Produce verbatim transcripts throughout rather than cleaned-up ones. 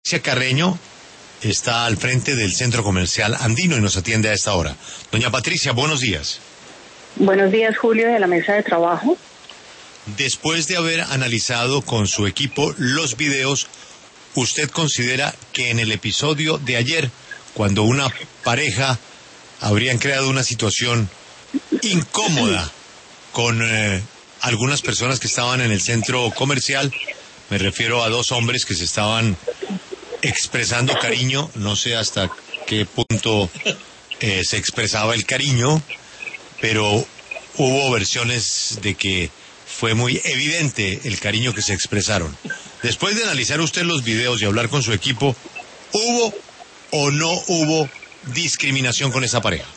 Patricia Carreño está al frente del Centro Comercial Andino y nos atiende a esta hora. Doña Patricia, buenos días. Buenos días, Julio, de la mesa de trabajo. Después de haber analizado con su equipo los videos, ¿usted considera que en el episodio de ayer, cuando una pareja habrían creado una situación incómoda con eh, algunas personas que estaban en el centro comercial, me refiero a dos hombres que se estaban expresando cariño, no sé hasta qué punto eh, se expresaba el cariño, pero hubo versiones de que fue muy evidente el cariño que se expresaron. Después de analizar usted los videos y hablar con su equipo, ¿hubo o no hubo discriminación con esa pareja?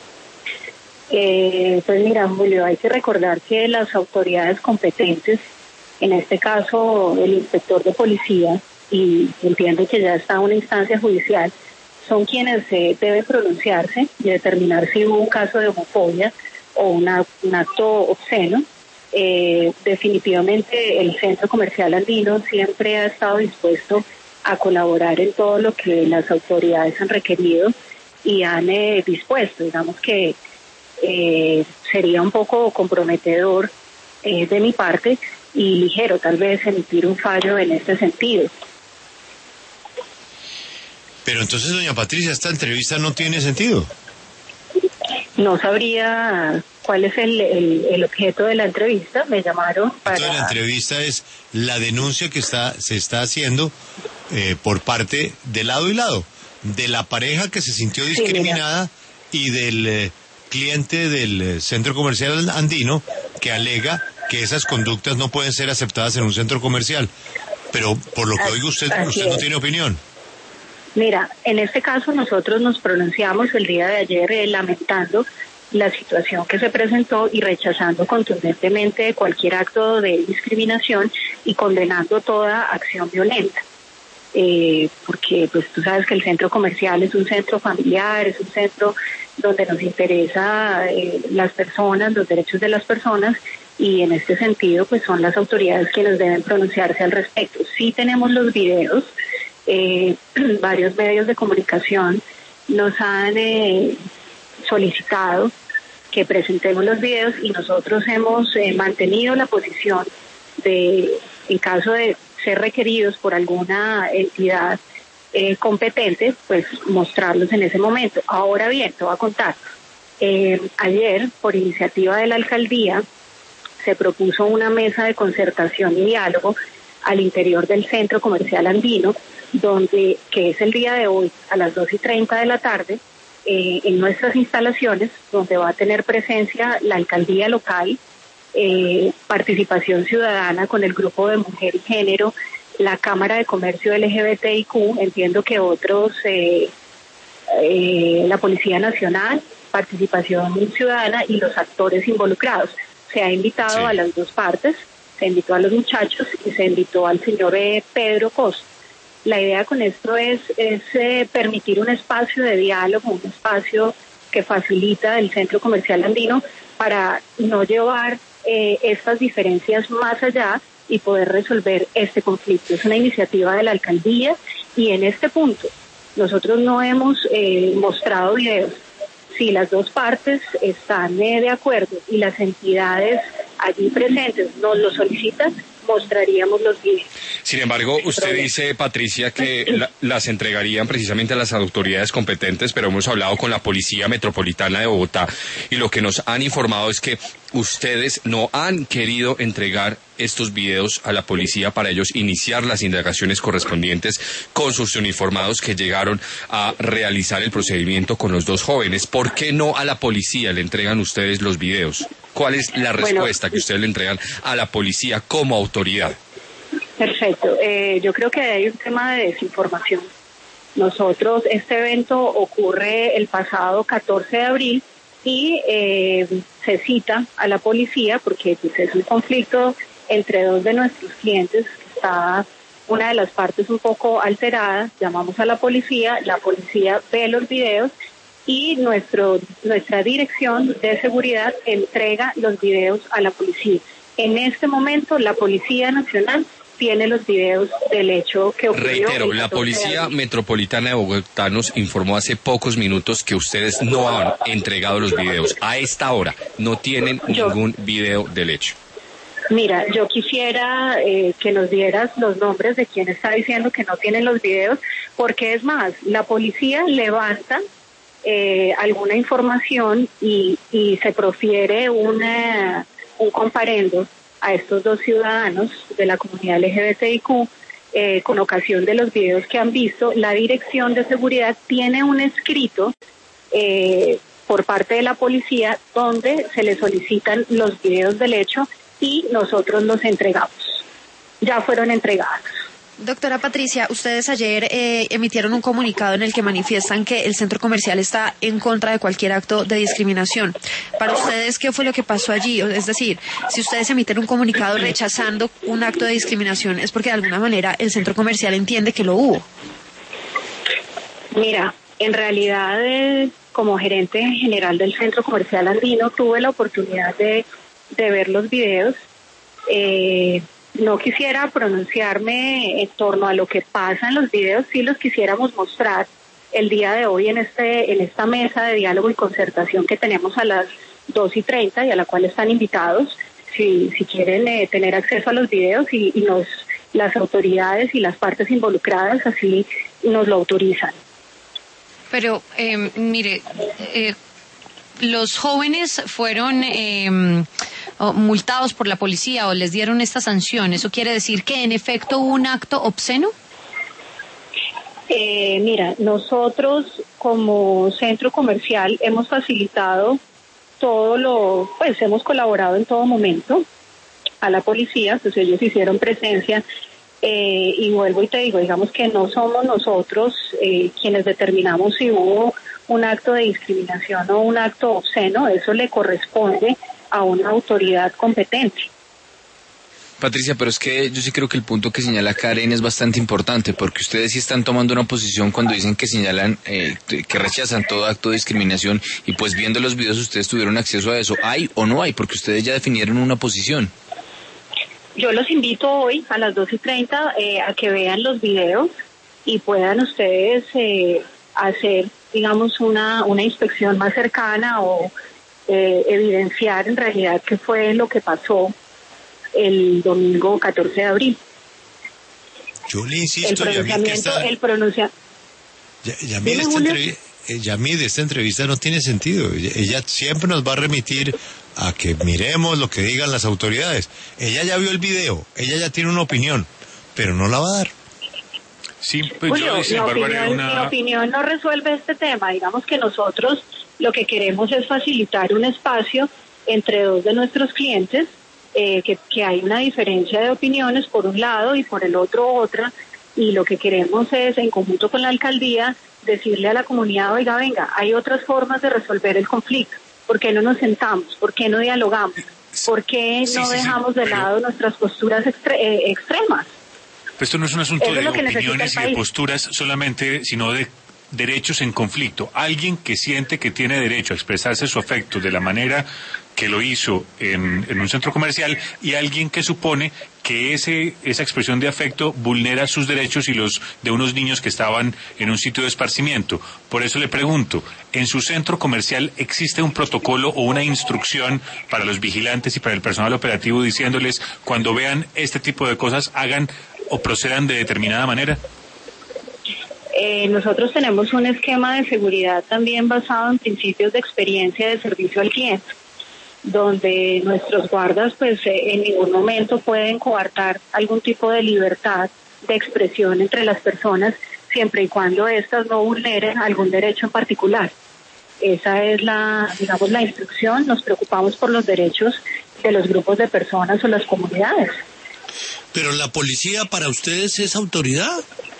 Eh, pues mira, Julio, hay que recordar que las autoridades competentes, en este caso el inspector de policía, y entiendo que ya está una instancia judicial, son quienes eh, deben pronunciarse y determinar si hubo un caso de homofobia o una, un acto obsceno. Eh, definitivamente el Centro Comercial Andino siempre ha estado dispuesto a colaborar en todo lo que las autoridades han requerido y han eh, dispuesto. Digamos que eh, sería un poco comprometedor eh, de mi parte y ligero tal vez emitir un fallo en este sentido. Pero entonces, doña Patricia, esta entrevista no tiene sentido. No sabría cuál es el, el, el objeto de la entrevista. Me llamaron para... Entonces, la entrevista es la denuncia que está se está haciendo eh, por parte de lado y lado, de la pareja que se sintió discriminada sí, y del eh, cliente del eh, Centro Comercial Andino que alega que esas conductas no pueden ser aceptadas en un centro comercial. Pero por lo que oigo usted, usted no tiene opinión. Mira, en este caso nosotros nos pronunciamos el día de ayer eh, lamentando la situación que se presentó y rechazando contundentemente cualquier acto de discriminación y condenando toda acción violenta. Eh, porque pues tú sabes que el centro comercial es un centro familiar, es un centro donde nos interesa eh, las personas, los derechos de las personas, y en este sentido pues son las autoridades quienes deben pronunciarse al respecto. Sí tenemos los videos. Eh, varios medios de comunicación nos han eh, solicitado que presentemos los videos y nosotros hemos eh, mantenido la posición de, en caso de ser requeridos por alguna entidad eh, competente, pues mostrarlos en ese momento. Ahora bien, te voy a contar, eh, ayer por iniciativa de la alcaldía se propuso una mesa de concertación y diálogo al interior del Centro Comercial Andino, donde, que es el día de hoy a las dos y treinta de la tarde, eh, en nuestras instalaciones, donde va a tener presencia la alcaldía local, eh, participación ciudadana con el grupo de Mujer y Género, la Cámara de Comercio L G B T I Q, entiendo que otros, eh, eh, la Policía Nacional, participación ciudadana y los actores involucrados. Se ha invitado sí. a las dos partes, se invitó a los muchachos y se invitó al señor eh, Pedro Costa. La idea con esto es, es eh, permitir un espacio de diálogo, un espacio que facilita el Centro Comercial Andino para no llevar eh, estas diferencias más allá y poder resolver este conflicto. Es una iniciativa de la alcaldía y en este punto nosotros no hemos eh, mostrado videos. Si las dos partes están eh, de acuerdo y las entidades allí presentes nos lo solicitan, mostraríamos los videos. Sin embargo, usted dice, Patricia, que la, las entregarían precisamente a las autoridades competentes, pero hemos hablado con la Policía Metropolitana de Bogotá y lo que nos han informado es que ustedes no han querido entregar estos videos a la policía para ellos iniciar las indagaciones correspondientes con sus uniformados que llegaron a realizar el procedimiento con los dos jóvenes. ¿Por qué no a la policía le entregan ustedes los videos? ¿Cuál es la respuesta bueno, que ustedes le entregan a la policía como autoridad? Perfecto. Eh, yo creo que hay un tema de desinformación. Nosotros, este evento ocurre el pasado catorce de abril y eh, se cita a la policía porque pues, es un conflicto entre dos de nuestros clientes. Está una de las partes un poco alterada, llamamos a la policía, la policía ve los videos y nuestro nuestra dirección de seguridad entrega los videos a la policía. En este momento la Policía Nacional tiene los videos del hecho que ocurrió. Reitero, la Policía Metropolitana de Bogotá nos informó hace pocos minutos que ustedes no han entregado los videos. A esta hora no tienen Yo, ningún video del hecho. Mira, yo quisiera eh, que nos dieras los nombres de quien está diciendo que no tienen los videos, porque es más, la policía levanta eh, alguna información y, y se profiere una, un comparendo a estos dos ciudadanos de la comunidad L G B T I Q, eh, con ocasión de los videos que han visto. La Dirección de Seguridad tiene un escrito eh, por parte de la policía donde se le solicitan los videos del hecho y nosotros los entregamos. Ya fueron entregados. Doctora Patricia, ustedes ayer eh, emitieron un comunicado en el que manifiestan que el centro comercial está en contra de cualquier acto de discriminación. Para ustedes, ¿qué fue lo que pasó allí? Es decir, si ustedes emiten un comunicado rechazando un acto de discriminación, es porque de alguna manera el centro comercial entiende que lo hubo. Mira, en realidad, eh, como gerente general del centro comercial andino, tuve la oportunidad de, de ver los videos. Eh, No quisiera pronunciarme en torno a lo que pasa en los videos, sí los quisiéramos mostrar el día de hoy en este en esta mesa de diálogo y concertación que tenemos a las dos y treinta y a la cual están invitados, si si quieren eh, tener acceso a los videos y, y nos las autoridades y las partes involucradas así nos lo autorizan. Pero, eh, mire, eh, los jóvenes fueron... Eh, o multados por la policía o les dieron esta sanción. ¿Eso quiere decir que en efecto hubo un acto obsceno? Eh, mira, nosotros como centro comercial hemos facilitado todo lo, pues hemos colaborado en todo momento a la policía, pues ellos hicieron presencia eh, y vuelvo y te digo, digamos que no somos nosotros eh, quienes determinamos si hubo un acto de discriminación o un acto obsceno, eso le corresponde a una autoridad competente. Patricia, pero es que yo sí creo que el punto que señala Karen es bastante importante, porque ustedes sí están tomando una posición cuando dicen que señalan, eh, que rechazan todo acto de discriminación, y pues viendo los videos ustedes tuvieron acceso a eso. ¿Hay o no hay? Porque ustedes ya definieron una posición. Yo los invito hoy a las dos y treinta eh, a que vean los videos y puedan ustedes eh, hacer, digamos, una, una inspección más cercana o Eh, evidenciar en realidad qué fue lo que pasó el domingo catorce de abril. Yo le insisto, el pronunciamiento, que está... el pronuncia... Yamid, esta, entrev... Yamid, esta entrevista no tiene sentido. Ella siempre nos va a remitir a que miremos lo que digan las autoridades. Ella ya vio el video, ella ya tiene una opinión, pero no la va a dar. Sí, pues Julio, yo, sin mi, embargo, opinión, una... mi opinión no resuelve este tema. Digamos que nosotros lo que queremos es facilitar un espacio entre dos de nuestros clientes, eh, que, que hay una diferencia de opiniones por un lado y por el otro otra, y lo que queremos es, en conjunto con la alcaldía, decirle a la comunidad, oiga, venga, hay otras formas de resolver el conflicto. ¿Por qué no nos sentamos? ¿Por qué no dialogamos? ¿Por qué no sí, sí, dejamos sí, de pero... lado nuestras posturas extre- eh, extremas? Esto no es un asunto Eso de opiniones y de posturas solamente, sino de derechos en conflicto. Alguien que siente que tiene derecho a expresarse su afecto de la manera que lo hizo en, en un centro comercial, y alguien que supone que ese esa expresión de afecto vulnera sus derechos y los de unos niños que estaban en un sitio de esparcimiento. Por eso le pregunto, ¿en su centro comercial existe un protocolo o una instrucción para los vigilantes y para el personal operativo diciéndoles cuando vean este tipo de cosas hagan o procedan de determinada manera? Eh, nosotros tenemos un esquema de seguridad también basado en principios de experiencia de servicio al cliente, donde nuestros guardas pues eh, en ningún momento pueden coartar algún tipo de libertad de expresión entre las personas, siempre y cuando éstas no vulneren algún derecho en particular. Esa es la, digamos, la instrucción. Nos preocupamos por los derechos de los grupos de personas o las comunidades. Pero la policía para ustedes es autoridad.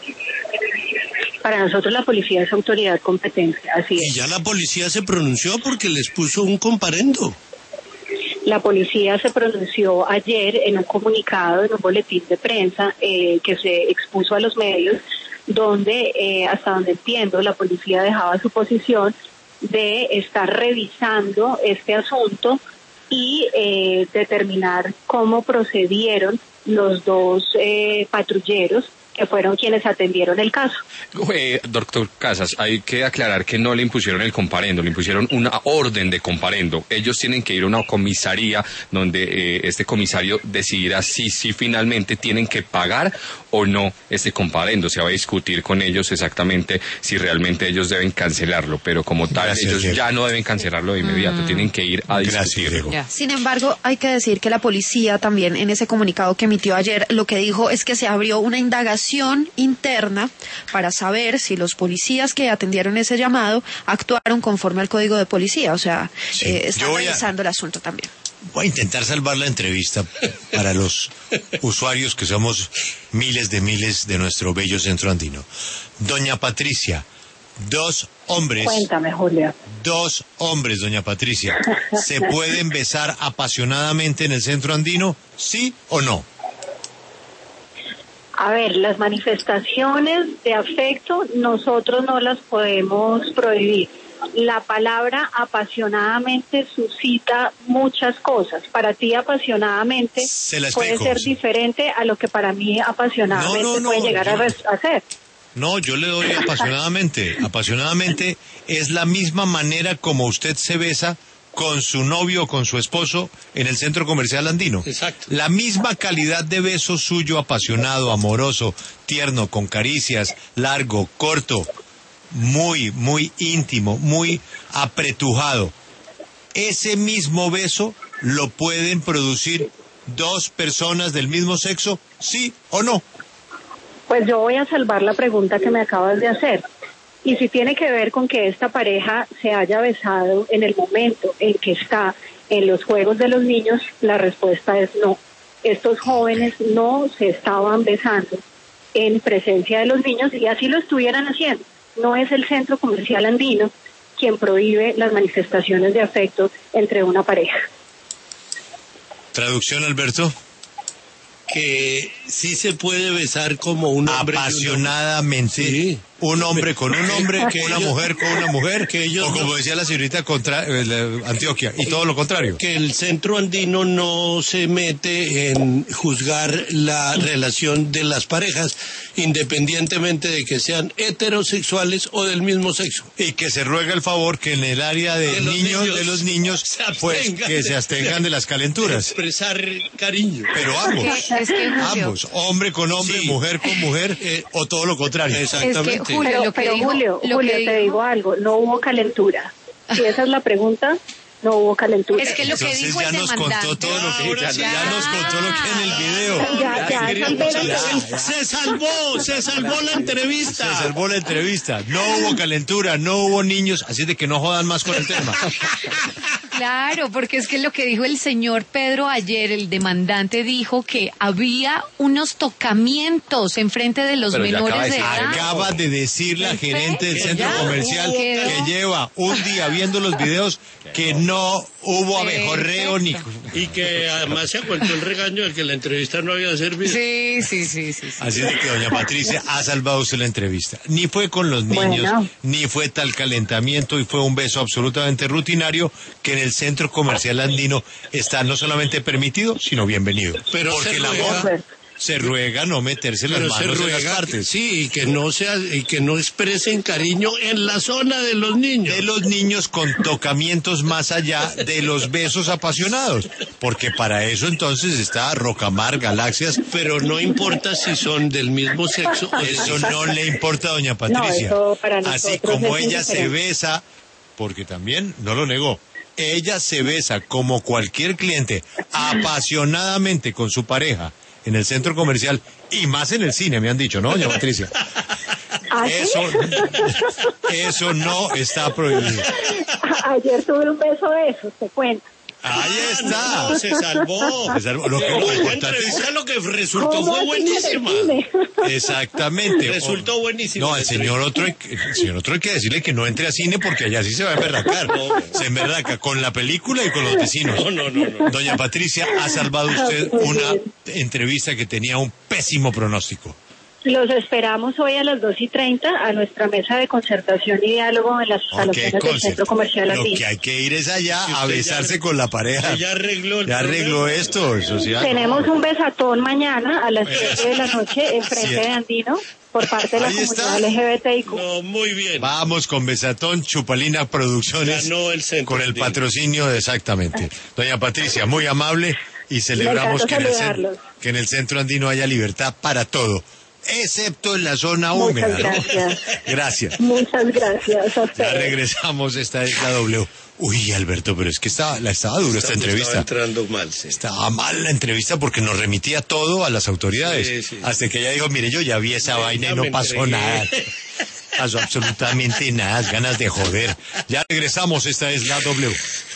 Para nosotros la policía es autoridad competente, así es. Y ya la policía se pronunció porque les puso un comparendo. La policía se pronunció ayer en un comunicado, en un boletín de prensa eh, que se expuso a los medios, donde, eh, hasta donde entiendo, la policía dejaba su posición de estar revisando este asunto y eh, determinar cómo procedieron los dos eh, patrulleros que fueron quienes atendieron el caso. Eh, doctor Casas, hay que aclarar que no le impusieron el comparendo, le impusieron una orden de comparendo. Ellos tienen que ir a una comisaría donde eh, este comisario decidirá si, si finalmente tienen que pagar o no este comparendo. Se va a discutir con ellos exactamente si realmente ellos deben cancelarlo, pero como tal, Gracias, ellos Diego. ya no deben cancelarlo de inmediato, mm. tienen que ir a discutirlo. Sin embargo, hay que decir que la policía también en ese comunicado que emitió ayer, lo que dijo es que se abrió una indagación interna para saber si los policías que atendieron ese llamado actuaron conforme al Código de Policía, o sea, sí, eh, están revisando el asunto también. Voy a intentar salvar la entrevista para los usuarios que somos miles de miles de nuestro bello centro andino. Doña Patricia, dos hombres... Cuéntame, Julia. Dos hombres, doña Patricia, ¿se pueden besar apasionadamente en el centro andino? ¿Sí o no? A ver, las manifestaciones de afecto nosotros no las podemos prohibir. La palabra apasionadamente suscita muchas cosas. Para ti apasionadamente puede ser diferente a lo que para mí apasionadamente no, no, no, puede llegar yo, a hacer. No, yo le doy apasionadamente. Apasionadamente es la misma manera como usted se besa con su novio o con su esposo en el centro comercial andino. Exacto. La misma calidad de beso suyo, apasionado, amoroso, tierno, con caricias, largo, corto, muy, muy íntimo, muy apretujado. Ese mismo beso lo pueden producir dos personas del mismo sexo, ¿sí o no? Pues yo voy a salvar la pregunta que me acabas de hacer. Y si tiene que ver con que esta pareja se haya besado en el momento en que está en los juegos de los niños, la respuesta es no. Estos jóvenes no se estaban besando en presencia de los niños y así lo estuvieran haciendo. No es el centro comercial andino quien prohíbe las manifestaciones de afecto entre una pareja. Traducción, Alberto. Que sí se puede besar como un hombre apasionadamente. Sí. Un hombre con un hombre, que una ellos, mujer con una mujer, que ellos o como no, decía la señorita contra, eh, Antioquia, y todo lo contrario. Que el centro andino no se mete en juzgar la relación de las parejas, independientemente de que sean heterosexuales o del mismo sexo. Y que se ruega el favor que en el área de, de niños, niños, de los niños, pues que se abstengan de, de las calenturas. De expresar cariño. Pero ambos, es que, ambos, hombre con hombre, sí. mujer con mujer, eh, o todo lo contrario. Exactamente. Es que, Julio, pero, lo que pero dijo, Julio, lo Julio que te digo algo, no hubo calentura. Si esa es la pregunta, no hubo calentura. Es que lo Entonces que dijo ya el nos contó todo lo que ya, ya. ya nos contó lo que en el video. Ya, ya, ya, ya, se salvó, se salvó la entrevista. Se salvó la entrevista. No hubo calentura, no hubo niños, así de que no jodan más con el tema. Claro, porque es que lo que dijo el señor Pedro ayer, el demandante dijo que había unos tocamientos enfrente de los Pero menores de edad. Acaba de decir la gerente del centro ya, comercial que lleva un día viendo los videos que no hubo abejorreo ni... Y que además se acuerdo el regaño de que la entrevista no había servido. Sí, sí, sí, sí, sí. Así de que doña Patricia ha salvado usted la entrevista. Ni fue con los niños, bueno. ni fue tal calentamiento y fue un beso absolutamente rutinario que en el centro comercial andino está no solamente permitido, sino bienvenido. Pero porque el amor se ruega no meterse las manos en las partes. Sí, y que no sea, y que no expresen cariño en la zona de los niños. De los niños con tocamientos más allá de los besos apasionados. Porque para eso entonces está Rocamar, Galaxias. Pero no importa si son del mismo sexo. Eso no le importa a doña Patricia. No, para Así como ella se besa, porque también no lo negó. Ella se besa como cualquier cliente apasionadamente con su pareja en el centro comercial y más en el cine, me han dicho, ¿no, doña Patricia? ¿Ah, eso, eso no está prohibido. Ayer tuve un beso de esos, te cuento. Ahí está. No, se salvó. Se salvó. Lo que, lo importante es lo que resultó fue buenísima. Exactamente. Resultó buenísima. No, el señor otro, el señor otro hay que decirle que no entre a cine porque allá sí se va a emberracar. No, no. Se emberraca con la película y con los vecinos. No, no, no, no. Doña Patricia, ha salvado usted una entrevista que tenía un pésimo pronóstico. Los esperamos hoy a las dos y treinta a nuestra mesa de concertación y diálogo en las instalaciones del Centro Comercial Andino. Lo que hay que ir es allá Si a besarse ya, con la pareja. Ya arregló, el ya arregló esto. Eso sí, Tenemos un besatón mañana a las siete de la noche en frente sí. de Andino por parte de la Ahí comunidad está. L G B T I Q. No, muy bien. Vamos con Besatón, Chupalina Producciones. Ganó el centro con el Andino. patrocinio, exactamente. Doña Patricia, muy amable y celebramos que en, el centro, que en el centro andino haya libertad para todo. Excepto en la zona húmeda. Muchas gracias. ¿No? Gracias. Muchas gracias a ustedes. Ya regresamos, esta es la W. Uy, Alberto, pero es que estaba, la estaba dura esta entrevista. Estaba entrando mal, sí. Estaba mal la entrevista porque nos remitía todo a las autoridades. Sí, sí. Hasta que ella dijo, mire, yo ya vi esa ya, vaina ya y no pasó entregué. nada. Pasó absolutamente nada, ganas de joder. Ya regresamos, esta es la W.